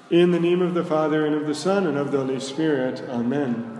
In the name of the Father, and of the Son, and of the Holy Spirit. Amen.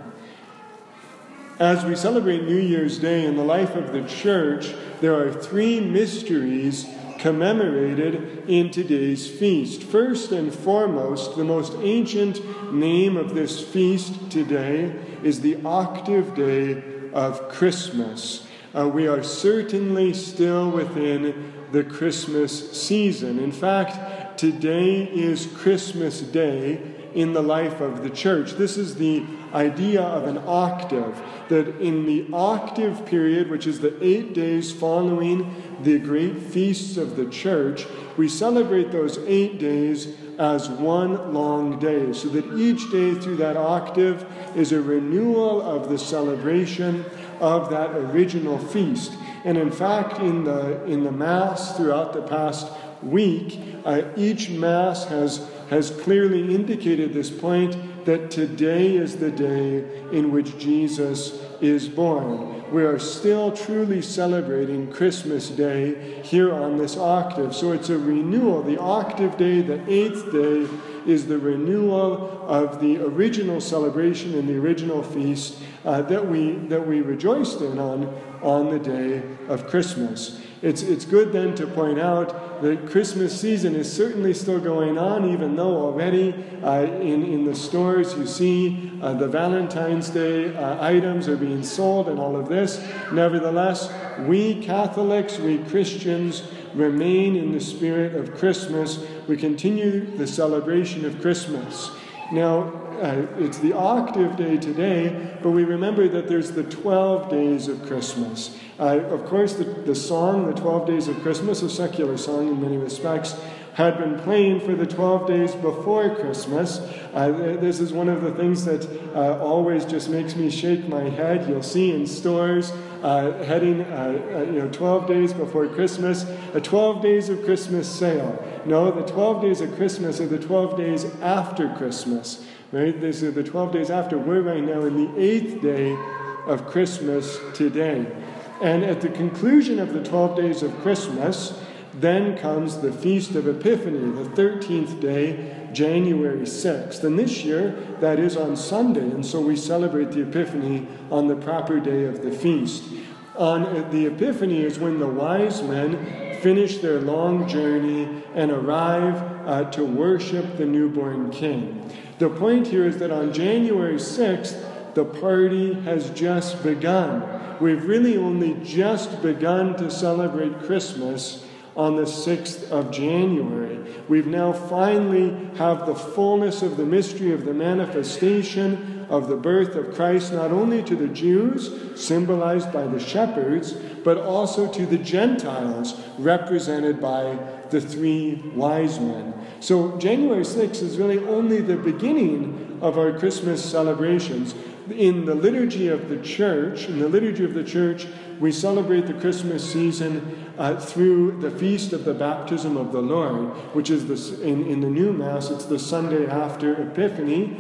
As we celebrate New Year's Day in the life of the Church, there are three mysteries commemorated in today's feast. First and foremost, the most ancient name of this feast today is the octave day of Christmas. We are certainly still within the Christmas season. In fact, today is Christmas Day in the life of the Church. This is the idea of an octave, that in the octave period, which is the 8 days following the great feasts of the Church, we celebrate those 8 days as one long day, so that each day through that octave is a renewal of the celebration of that original feast. And in fact, in the Mass throughout the past week, each Mass has clearly indicated this point, that today is the day in which Jesus is born. We are still truly celebrating Christmas Day here on this octave. So it's a renewal. The octave day, the 8th day, is the renewal of the original celebration and the original feast that we rejoiced in on the day of Christmas. It's good then to point out that Christmas season is certainly still going on, even though already in the stores you see the Valentine's Day items are being sold and all of this. Nevertheless, we Catholics, we Christians, remain in the spirit of Christmas. We continue the celebration of Christmas. Now, it's the octave day today, but we remember that there's the 12 days of Christmas. Of course, the song, the 12 Days of Christmas, a secular song in many respects, had been playing for the 12 days before Christmas. This is one of the things that always just makes me shake my head. You'll see in stores heading 12 days before Christmas, a 12 days of Christmas sale. No, the 12 days of Christmas are the 12 days after Christmas. Right? These are the 12 days after. We're right now in the 8th day of Christmas today. And at the conclusion of the 12 days of Christmas, then comes the Feast of Epiphany, the 13th day, January 6th. And this year, that is on Sunday, and so we celebrate the Epiphany on the proper day of the feast. On the Epiphany is when the wise men finish their long journey and arrive to worship the newborn King. The point here is that on January 6th, the party has just begun. We've really only just begun to celebrate Christmas on the 6th of January. We've now finally have the fullness of the mystery of the manifestation of the birth of Christ, not only to the Jews, symbolized by the shepherds, but also to the Gentiles, represented by the three wise men. So January 6th is really only the beginning of our Christmas celebrations. In the liturgy of the Church, we celebrate the Christmas season through the feast of the baptism of the Lord, which is in the new Mass. It's the Sunday after Epiphany,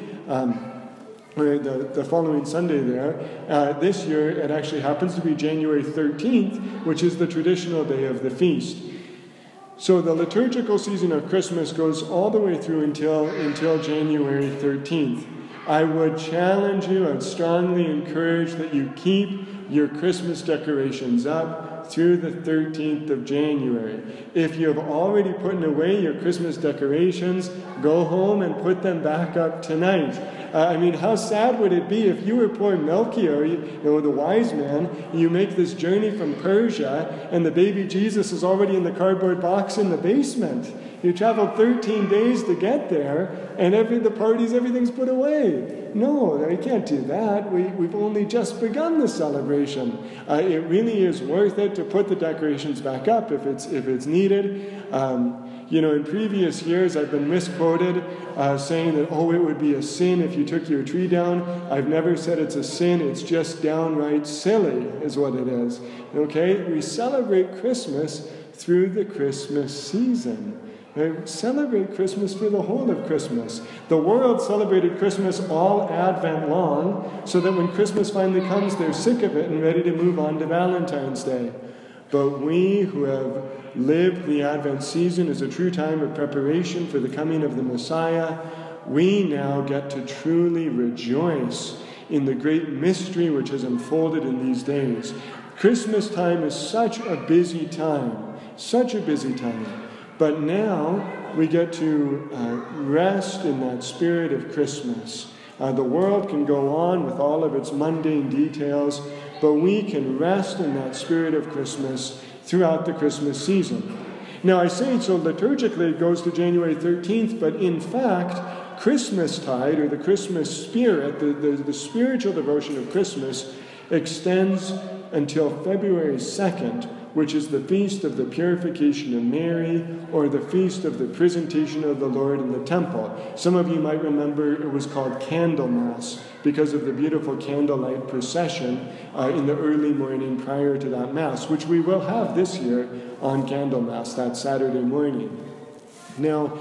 or the following Sunday there. This year, it actually happens to be January 13th, which is the traditional day of the feast. So the liturgical season of Christmas goes all the way through until January 13th. I would challenge you and strongly encourage that you keep your Christmas decorations up through the 13th of January. If you have already put away your Christmas decorations, go home and put them back up tonight. How sad would it be if you were poor Melchior, the wise man, you make this journey from Persia, and the baby Jesus is already in the cardboard box in the basement. You traveled 13 days to get there, and everything's put away. No, we can't do that. We've only just begun the celebration. It really is worth it to put the decorations back up if it's needed. In previous years, I've been misquoted saying that, it would be a sin if you took your tree down. I've never said it's a sin. It's just downright silly is what it is. Okay? We celebrate Christmas through the Christmas season. Right? Celebrate Christmas for the whole of Christmas. The world celebrated Christmas all Advent long, so that when Christmas finally comes, they're sick of it and ready to move on to Valentine's Day. But we who have lived the Advent season as a true time of preparation for the coming of the Messiah, we now get to truly rejoice in the great mystery which has unfolded in these days. Christmas time is such a busy time, but now we get to rest in that spirit of Christmas. The world can go on with all of its mundane details, but we can rest in that spirit of Christmas throughout the Christmas season. Now, I say so liturgically it goes to January 13th, but in fact, Christmastide, or the Christmas spirit, the spiritual devotion of Christmas, extends until February 2nd, which is the feast of the Purification of Mary, or the feast of the Presentation of the Lord in the temple. Some of you might remember it was called Candlemas because of the beautiful candlelight procession in the early morning prior to that Mass, which we will have this year on Candlemas, that Saturday morning. Now,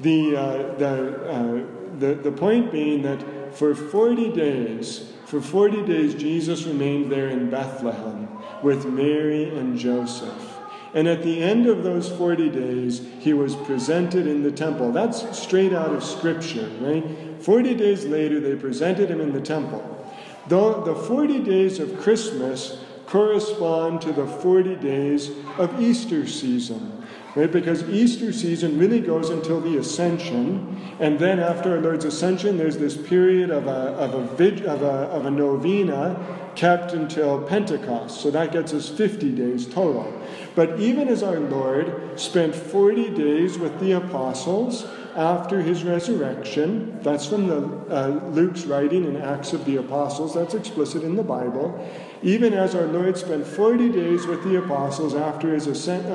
the point being that for 40 days, Jesus remained there in Bethlehem with Mary and Joseph. And at the end of those 40 days, he was presented in the temple. That's straight out of Scripture, right? 40 days later, they presented him in the temple. Though the 40 days of Christmas correspond to the 40 days of Easter season, right? Because Easter season really goes until the Ascension, and then after our Lord's Ascension, there's this period of a novena kept until Pentecost. So that gets us 50 days total. But even as our Lord spent 40 days with the apostles after his resurrection, that's from Luke's writing in Acts of the Apostles, that's explicit in the Bible. Even as our Lord spent 40 days with the apostles after his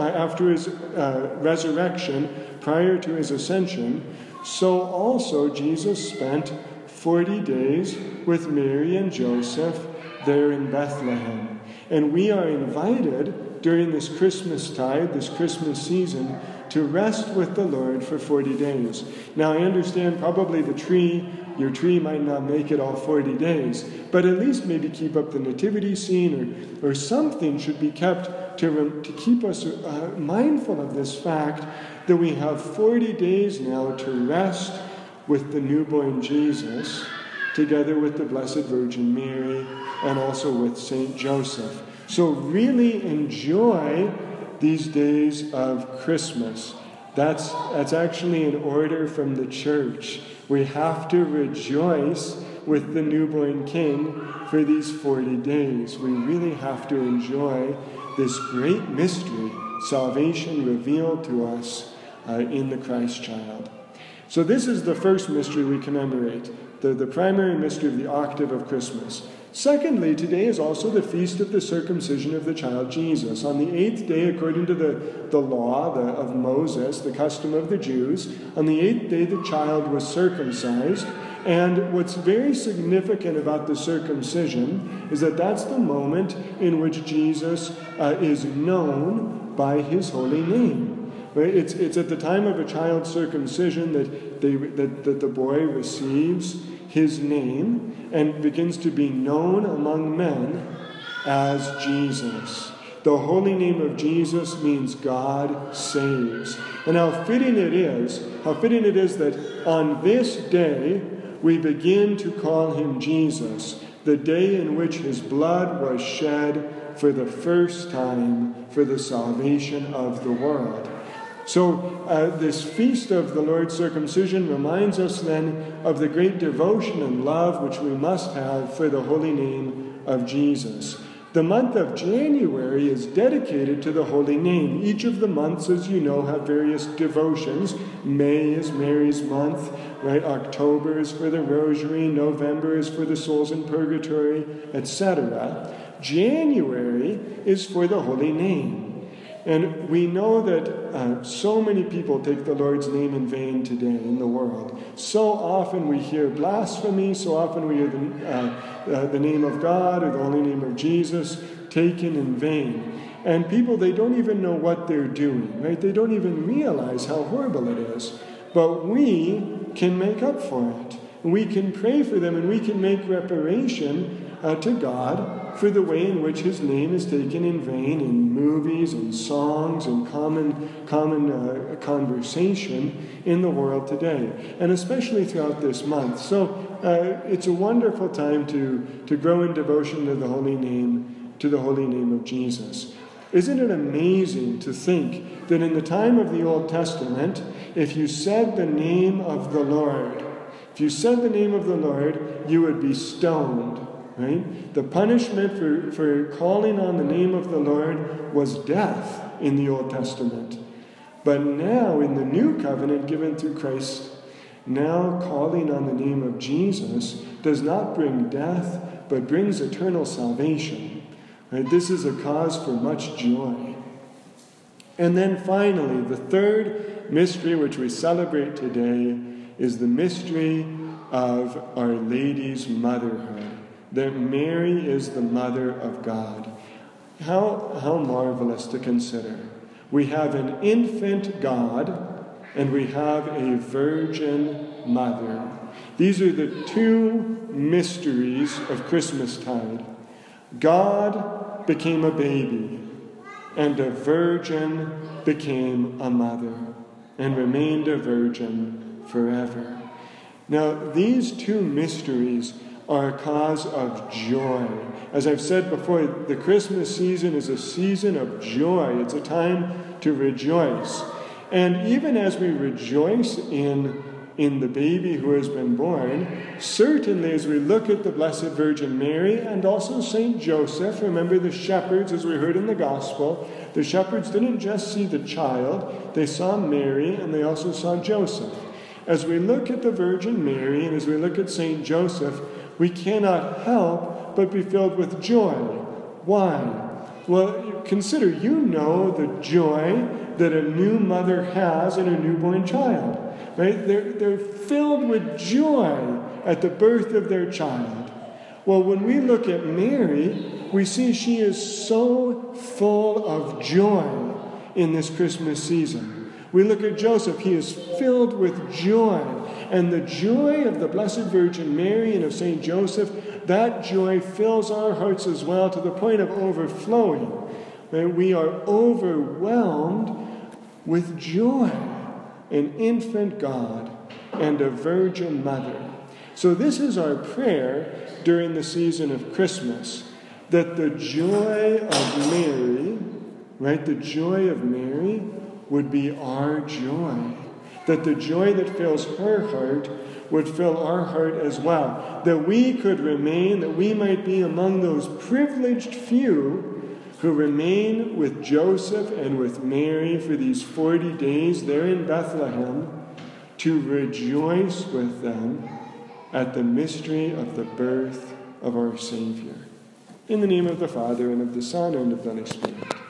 resurrection, prior to his ascension, so also Jesus spent 40 days with Mary and Joseph there in Bethlehem. And we are invited during this Christmastide, this Christmas season, to rest with the Lord for 40 days. Now, I understand probably your tree might not make it all 40 days, but at least maybe keep up the nativity scene or something should be kept to keep us mindful of this fact that we have 40 days now to rest with the newborn Jesus, together with the Blessed Virgin Mary, and also with Saint Joseph. So really enjoy these days of Christmas. That's actually an order from the Church. We have to rejoice with the newborn King for these 40 days. We really have to enjoy this great mystery, salvation revealed to us in the Christ child. So this is the first mystery we commemorate, the primary mystery of the octave of Christmas. Secondly, today is also the feast of the circumcision of the child Jesus. On the 8th day, according to the law of Moses, the custom of the Jews, on the 8th day the child was circumcised. And what's very significant about the circumcision is that that's the moment in which Jesus is known by his holy name. Right? It's at the time of a child's circumcision that the boy receives his name and begins to be known among men as Jesus. The holy name of Jesus means God saves. And how fitting it is that on this day we begin to call him Jesus, the day in which his blood was shed for the first time for the salvation of the world. So this feast of the Lord's circumcision reminds us then of the great devotion and love which we must have for the holy name of Jesus. The month of January is dedicated to the holy name. Each of the months, as you know, have various devotions. May is Mary's month, right? October is for the Rosary. November is for the souls in purgatory, etc. January is for the holy name. And we know that so many people take the Lord's name in vain today in the world. So often we hear blasphemy, so often we hear the name of God or the holy name of Jesus taken in vain. And people, they don't even know what they're doing, right? They don't even realize how horrible it is. But we can make up for it. We can pray for them and we can make reparation to God for the way in which his name is taken in vain in movies and songs and common conversation in the world today, and especially throughout this month. So it's a wonderful time to grow in devotion to the holy name of Jesus. Isn't it amazing to think that in the time of the Old Testament, if you said the name of the Lord, you would be stoned, right? The punishment for calling on the name of the Lord was death in the Old Testament. But now, in the new covenant given through Christ, now calling on the name of Jesus does not bring death, but brings eternal salvation. Right? This is a cause for much joy. And then finally, the third mystery which we celebrate today is the mystery of Our Lady's motherhood, that Mary is the Mother of God. How marvelous to consider. We have an infant God, and we have a virgin mother. These are the two mysteries of Christmastide. God became a baby, and a virgin became a mother, and remained a virgin forever. Now, these two mysteries are a cause of joy. As I've said before, the Christmas season is a season of joy. It's a time to rejoice. And even as we rejoice in the baby who has been born, certainly as we look at the Blessed Virgin Mary and also Saint Joseph, remember the shepherds, as we heard in the Gospel, the shepherds didn't just see the child, they saw Mary and they also saw Joseph. As we look at the Virgin Mary and as we look at Saint Joseph, we cannot help but be filled with joy. Why? Well, consider, you know the joy that a new mother has in a newborn child. Right? They're filled with joy at the birth of their child. Well, when we look at Mary, we see she is so full of joy in this Christmas season. We look at Joseph, he is filled with joy. And the joy of the Blessed Virgin Mary and of Saint Joseph, that joy fills our hearts as well to the point of overflowing. Right? We are overwhelmed with joy. An infant God and a virgin mother. So this is our prayer during the season of Christmas, that the joy of Mary, right, the joy of Mary would be our joy. That the joy that fills her heart would fill our heart as well. That we could remain, that we might be among those privileged few who remain with Joseph and with Mary for these 40 days there in Bethlehem, to rejoice with them at the mystery of the birth of our Savior. In the name of the Father, and of the Son, and of the Holy Spirit.